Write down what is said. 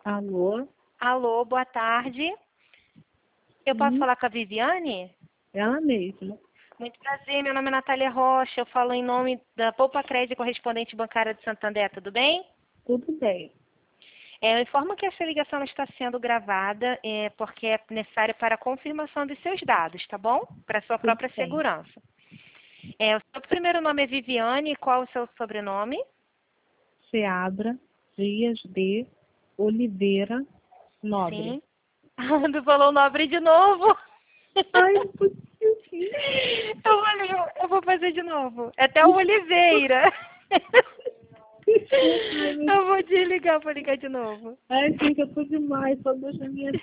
Alô? Alô, boa tarde. Eu posso Sim, falar com a Viviane? ela mesma. Muito prazer, meu nome é Natália Rocha, eu falo em nome da Poupa Crédito Correspondente Bancária de Santander, tudo bem? Tudo bem. Eu informo que essa ligação está sendo gravada porque é necessária para a confirmação dos seus dados, tá bom? Para sua Tudo própria bem. segurança. O seu primeiro nome é Viviane, qual o seu sobrenome? Seabra Dias de Oliveira Nobre. Sim. Tu falou Nobre de novo. Ai, não possível. Eu vou fazer de novo. É até o Oliveira. Desculpa, ai, Eu vou desligar para ligar de novo. ai, gente, eu tô demais, só deixa a minha